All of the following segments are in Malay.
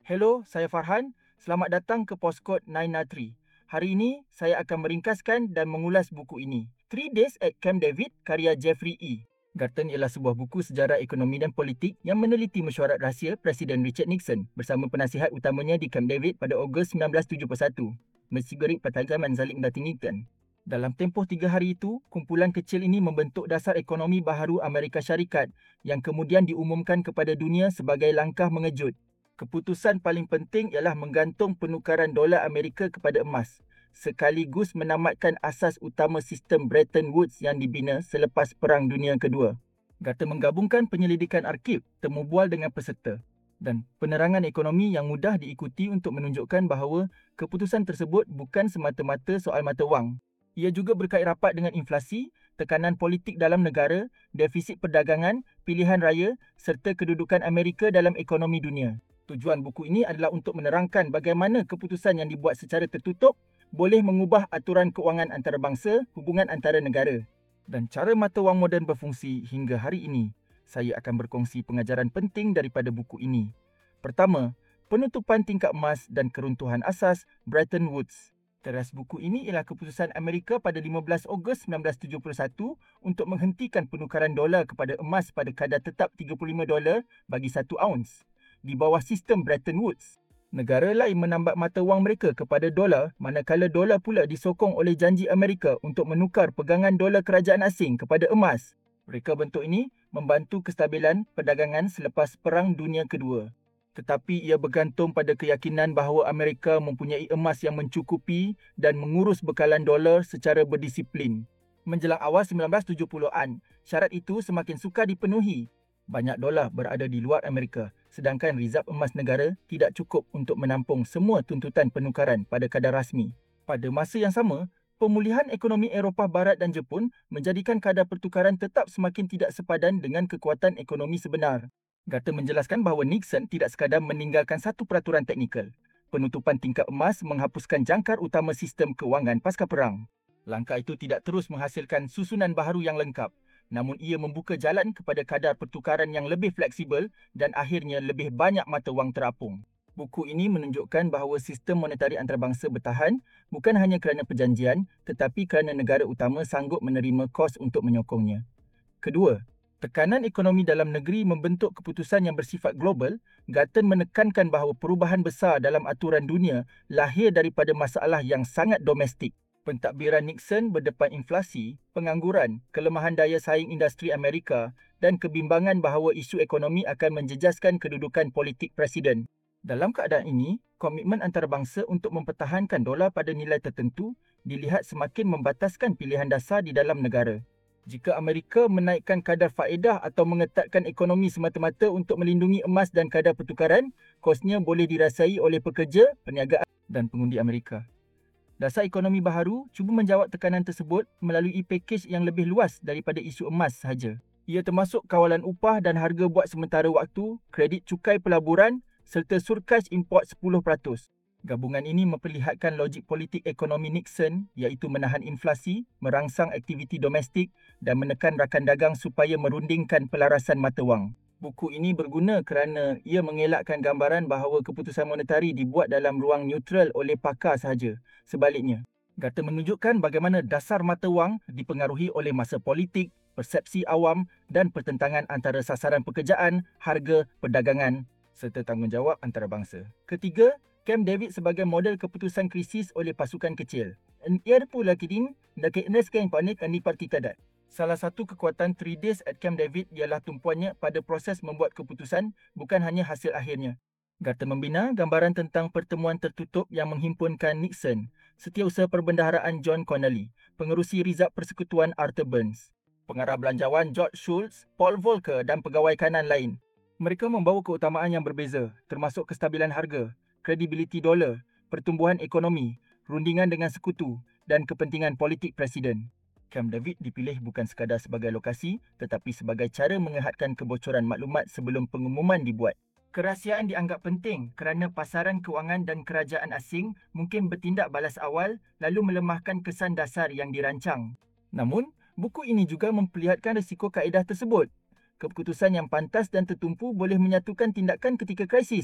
Hello, saya Farhan. Selamat datang ke Postcode 903. Hari ini, saya akan meringkaskan dan mengulas buku ini. 3 Days at Camp David karya Jeffrey E. Garton ialah sebuah buku sejarah ekonomi dan politik yang meneliti mesyuarat rahsia Presiden Richard Nixon bersama penasihat utamanya di Camp David pada Ogos 1971. Mensigerik Pertagaman Zalim Datington. Dalam tempoh 3 hari itu, kumpulan kecil ini membentuk dasar ekonomi baharu Amerika Syarikat yang kemudian diumumkan kepada dunia sebagai langkah mengejut. Keputusan paling penting ialah menggantung penukaran dolar Amerika kepada emas, sekaligus menamatkan asas utama sistem Bretton Woods yang dibina selepas Perang Dunia Kedua. Garton menggabungkan penyelidikan arkib, temu bual dengan peserta dan penerangan ekonomi yang mudah diikuti untuk menunjukkan bahawa keputusan tersebut bukan semata-mata soal mata wang. Ia juga berkait rapat dengan inflasi, tekanan politik dalam negara, defisit perdagangan, pilihan raya serta kedudukan Amerika dalam ekonomi dunia. Tujuan buku ini adalah untuk menerangkan bagaimana keputusan yang dibuat secara tertutup boleh mengubah aturan keuangan antarabangsa, hubungan antara negara dan cara mata wang moden berfungsi hingga hari ini. Saya akan berkongsi pengajaran penting daripada buku ini. Pertama, penutupan tingkap emas dan keruntuhan asas Bretton Woods. Teras buku ini ialah keputusan Amerika pada 15 Ogos 1971 untuk menghentikan penukaran dolar kepada emas pada kadar tetap $35 bagi 1 aunce. Di bawah sistem Bretton Woods, negara lain menambah mata wang mereka kepada dolar, manakala dolar pula disokong oleh janji Amerika untuk menukar pegangan dolar kerajaan asing kepada emas. Reka bentuk ini membantu kestabilan perdagangan selepas Perang Dunia Kedua. Tetapi ia bergantung pada keyakinan bahawa Amerika mempunyai emas yang mencukupi dan mengurus bekalan dolar secara berdisiplin. Menjelang awal 1970-an, syarat itu semakin sukar dipenuhi. Banyak dolar berada di luar Amerika, sedangkan rizab emas negara tidak cukup untuk menampung semua tuntutan penukaran pada kadar rasmi. Pada masa yang sama, pemulihan ekonomi Eropah Barat dan Jepun menjadikan kadar pertukaran tetap semakin tidak sepadan dengan kekuatan ekonomi sebenar. Garton menjelaskan bahawa Nixon tidak sekadar meninggalkan satu peraturan teknikal. Penutupan tingkap emas menghapuskan jangkar utama sistem kewangan pasca perang. Langkah itu tidak terus menghasilkan susunan baharu yang lengkap, namun ia membuka jalan kepada kadar pertukaran yang lebih fleksibel dan akhirnya lebih banyak mata wang terapung. Buku ini menunjukkan bahawa sistem monetari antarabangsa bertahan bukan hanya kerana perjanjian tetapi kerana negara utama sanggup menerima kos untuk menyokongnya. Kedua, tekanan ekonomi dalam negeri membentuk keputusan yang bersifat global. Garton menekankan bahawa perubahan besar dalam aturan dunia lahir daripada masalah yang sangat domestik. Pentadbiran Nixon berdepan inflasi, pengangguran, kelemahan daya saing industri Amerika dan kebimbangan bahawa isu ekonomi akan menjejaskan kedudukan politik presiden. Dalam keadaan ini, komitmen antarabangsa untuk mempertahankan dolar pada nilai tertentu dilihat semakin membataskan pilihan dasar di dalam negara. Jika Amerika menaikkan kadar faedah atau mengetatkan ekonomi semata-mata untuk melindungi emas dan kadar pertukaran, kosnya boleh dirasai oleh pekerja, perniagaan dan pengundi Amerika. Dasar ekonomi baharu cuba menjawab tekanan tersebut melalui pakej yang lebih luas daripada isu emas sahaja. Ia termasuk kawalan upah dan harga buat sementara waktu, kredit cukai pelaburan serta surcharge import 10%. Gabungan ini memperlihatkan logik politik ekonomi Nixon iaitu menahan inflasi, merangsang aktiviti domestik dan menekan rakan dagang supaya merundingkan pelarasan mata wang. Buku ini berguna kerana ia mengelakkan gambaran bahawa keputusan monetari dibuat dalam ruang neutral oleh pakar sahaja. Sebaliknya, Garton menunjukkan bagaimana dasar mata wang dipengaruhi oleh masa politik, persepsi awam dan pertentangan antara sasaran pekerjaan, harga, perdagangan serta tanggungjawab antarabangsa. Ketiga, Camp David sebagai model keputusan krisis oleh pasukan kecil. Ia pula kini nakikneskan panik ani partikadat. Salah satu kekuatan 3 Days at Camp David ialah tumpuannya pada proses membuat keputusan, bukan hanya hasil akhirnya. Garton membina gambaran tentang pertemuan tertutup yang menghimpunkan Nixon, Setiausaha Perbendaharaan John Connally, Pengerusi Rizab Persekutuan Arthur Burns, Pengarah Belanjawan George Shultz, Paul Volcker dan pegawai kanan lain. Mereka membawa keutamaan yang berbeza, termasuk kestabilan harga, kredibiliti dolar, pertumbuhan ekonomi, rundingan dengan sekutu dan kepentingan politik presiden. Camp David dipilih bukan sekadar sebagai lokasi tetapi sebagai cara mengehatkan kebocoran maklumat sebelum pengumuman dibuat. Kerahsiaan dianggap penting kerana pasaran kewangan dan kerajaan asing mungkin bertindak balas awal lalu melemahkan kesan dasar yang dirancang. Namun, buku ini juga memperlihatkan risiko kaedah tersebut. Keputusan yang pantas dan tertumpu boleh menyatukan tindakan ketika krisis.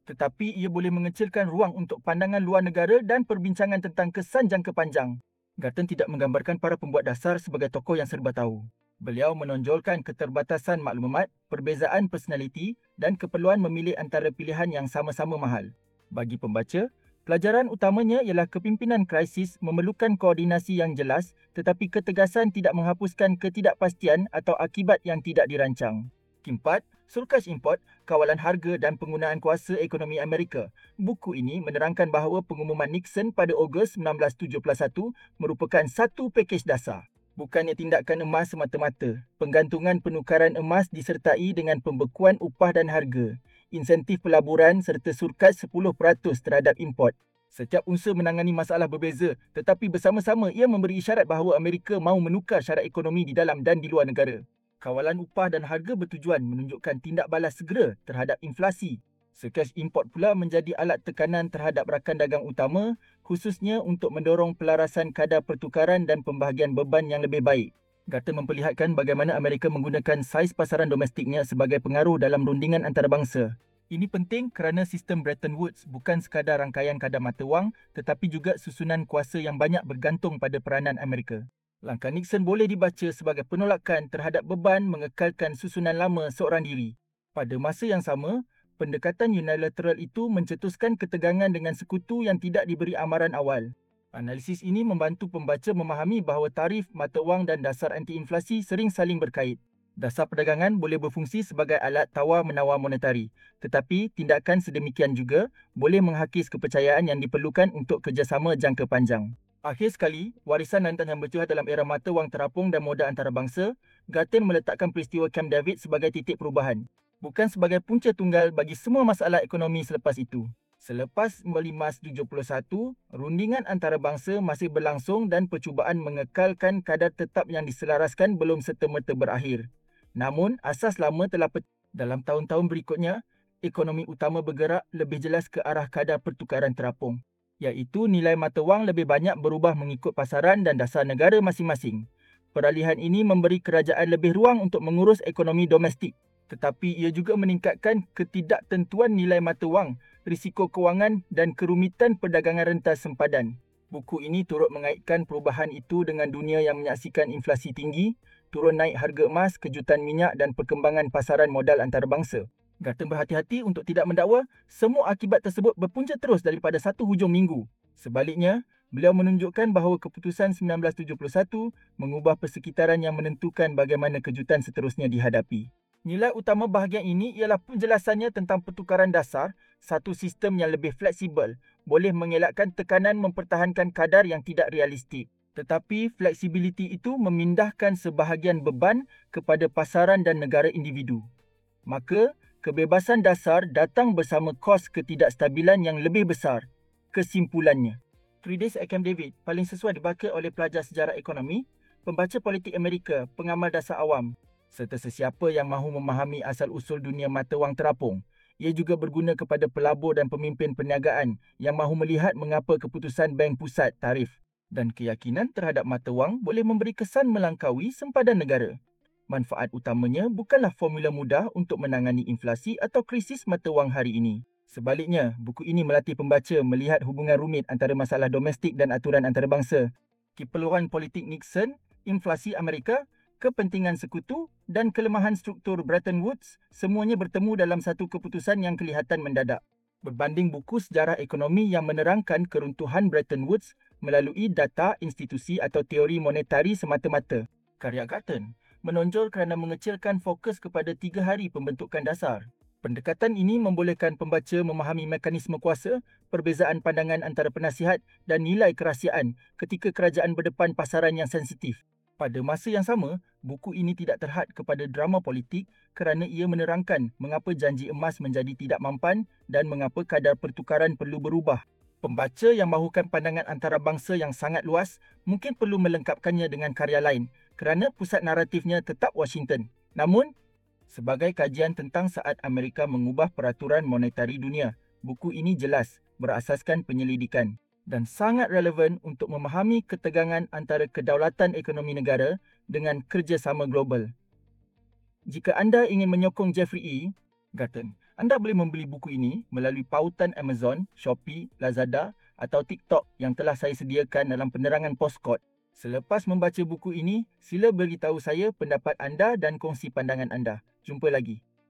tetapi ia boleh mengecilkan ruang untuk pandangan luar negara dan perbincangan tentang kesan jangka panjang. Garton tidak menggambarkan para pembuat dasar sebagai tokoh yang serba tahu. Beliau menonjolkan keterbatasan maklumat, perbezaan personaliti dan keperluan memilih antara pilihan yang sama-sama mahal. Bagi pembaca, pelajaran utamanya ialah kepimpinan krisis memerlukan koordinasi yang jelas tetapi ketegasan tidak menghapuskan ketidakpastian atau akibat yang tidak dirancang. Keempat, Surplus Import, Kawalan Harga dan Penggunaan Kuasa Ekonomi Amerika. Buku ini menerangkan bahawa pengumuman Nixon pada Ogos 1971 merupakan satu pakej dasar. Bukannya tindakan emas semata-mata. Penggantungan penukaran emas disertai dengan pembekuan upah dan harga, insentif pelaburan serta surkas 10% terhadap import. Setiap unsur menangani masalah berbeza tetapi bersama-sama ia memberi isyarat bahawa Amerika mahu menukar syarat ekonomi di dalam dan di luar negara. Kawalan upah dan harga bertujuan menunjukkan tindak balas segera terhadap inflasi. Surplus import pula menjadi alat tekanan terhadap rakan dagang utama, khususnya untuk mendorong pelarasan kadar pertukaran dan pembahagian beban yang lebih baik. Garton memperlihatkan bagaimana Amerika menggunakan saiz pasaran domestiknya sebagai pengaruh dalam rundingan antarabangsa. Ini penting kerana sistem Bretton Woods bukan sekadar rangkaian kadar mata wang tetapi juga susunan kuasa yang banyak bergantung pada peranan Amerika. Langkah Nixon boleh dibaca sebagai penolakan terhadap beban mengekalkan susunan lama seorang diri. Pada masa yang sama, pendekatan unilateral itu mencetuskan ketegangan dengan sekutu yang tidak diberi amaran awal. Analisis ini membantu pembaca memahami bahawa tarif, mata wang dan dasar anti-inflasi sering saling berkait. Dasar perdagangan boleh berfungsi sebagai alat tawar-menawar monetari, tetapi tindakan sedemikian juga boleh menghakis kepercayaan yang diperlukan untuk kerjasama jangka panjang. Akhir sekali, warisan lantan yang bertuah dalam era mata wang terapung dan moda antarabangsa, Garton meletakkan peristiwa Camp David sebagai titik perubahan, bukan sebagai punca tunggal bagi semua masalah ekonomi selepas itu. Selepas 15 Mas 71, rundingan antarabangsa masih berlangsung dan percubaan mengekalkan kadar tetap yang diselaraskan belum serta-merta berakhir. Namun, asas lama telah dalam tahun-tahun berikutnya, ekonomi utama bergerak lebih jelas ke arah kadar pertukaran terapung, iaitu nilai mata wang lebih banyak berubah mengikut pasaran dan dasar negara masing-masing. Peralihan ini memberi kerajaan lebih ruang untuk mengurus ekonomi domestik, tetapi ia juga meningkatkan ketidaktentuan nilai mata wang, risiko kewangan dan kerumitan perdagangan rentas sempadan. Buku ini turut mengaitkan perubahan itu dengan dunia yang menyaksikan inflasi tinggi, turun naik harga emas, kejutan minyak dan perkembangan pasaran modal antarabangsa. Garton berhati-hati untuk tidak mendakwa semua akibat tersebut berpunca terus daripada satu hujung minggu. Sebaliknya, beliau menunjukkan bahawa keputusan 1971 mengubah persekitaran yang menentukan bagaimana kejutan seterusnya dihadapi. Nilai utama bahagian ini ialah penjelasannya tentang pertukaran dasar, satu sistem yang lebih fleksibel, boleh mengelakkan tekanan mempertahankan kadar yang tidak realistik. Tetapi fleksibiliti itu memindahkan sebahagian beban kepada pasaran dan negara individu. Maka, kebebasan dasar datang bersama kos ketidakstabilan yang lebih besar. Kesimpulannya, 3 Days at Camp David paling sesuai dibaca oleh pelajar sejarah ekonomi, pembaca politik Amerika, pengamal dasar awam, serta sesiapa yang mahu memahami asal-usul dunia mata wang terapung. Ia juga berguna kepada pelabur dan pemimpin perniagaan yang mahu melihat mengapa keputusan Bank Pusat tarif dan keyakinan terhadap mata wang boleh memberi kesan melangkaui sempadan negara. Manfaat utamanya bukanlah formula mudah untuk menangani inflasi atau krisis mata wang hari ini. Sebaliknya, buku ini melatih pembaca melihat hubungan rumit antara masalah domestik dan aturan antarabangsa, keperluan politik Nixon, inflasi Amerika, kepentingan sekutu dan kelemahan struktur Bretton Woods, semuanya bertemu dalam satu keputusan yang kelihatan mendadak. Berbanding buku sejarah ekonomi yang menerangkan keruntuhan Bretton Woods melalui data, institusi atau teori monetari semata-mata, karya Garton menonjol kerana mengecilkan fokus kepada 3 hari pembentukan dasar. Pendekatan ini membolehkan pembaca memahami mekanisme kuasa, perbezaan pandangan antara penasihat dan nilai kerahsiaan ketika kerajaan berdepan pasaran yang sensitif. Pada masa yang sama, buku ini tidak terhad kepada drama politik kerana ia menerangkan mengapa janji emas menjadi tidak mampan dan mengapa kadar pertukaran perlu berubah. Pembaca yang mahukan pandangan antarabangsa yang sangat luas mungkin perlu melengkapkannya dengan karya lain kerana pusat naratifnya tetap Washington. Namun, sebagai kajian tentang saat Amerika mengubah peraturan monetari dunia, buku ini jelas berasaskan penyelidikan dan sangat relevan untuk memahami ketegangan antara kedaulatan ekonomi negara dengan kerjasama global. Jika anda ingin menyokong Jeffrey E. Garton, Anda boleh membeli buku ini melalui pautan Amazon, Shopee, Lazada atau TikTok yang telah saya sediakan dalam penerangan Postkod. Selepas membaca buku ini, sila beritahu saya pendapat anda dan kongsi pandangan anda. Jumpa lagi.